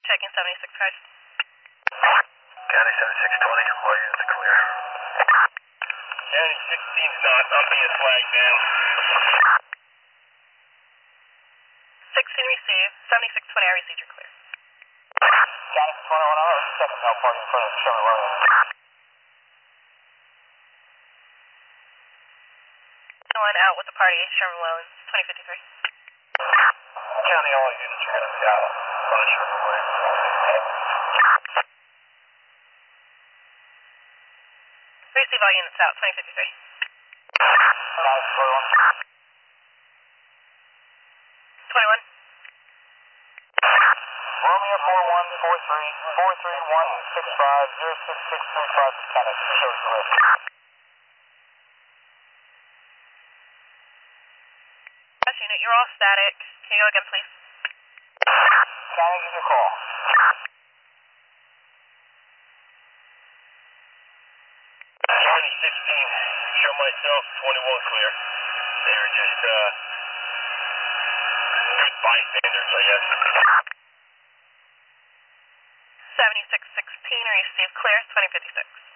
Checking 76 5. County 7620, all units clear. County 16's not, I'm being flagged down. 16 received, 7620, I received your clear. County 21, second male party in front of Sherman Williams. One out with the party, Sherman Williams, 2053. County, all units are going to be out on Sherman Williams. Receive all units out, 2053. County 21. 21. Romeo 4143 43165 06635 for County. Shows the list. Unit, you're all static. Can you go again, please? County, give you a call. County 16, show myself 21 clear. They were just bystanders, I guess. 7616, receive clear, 2056.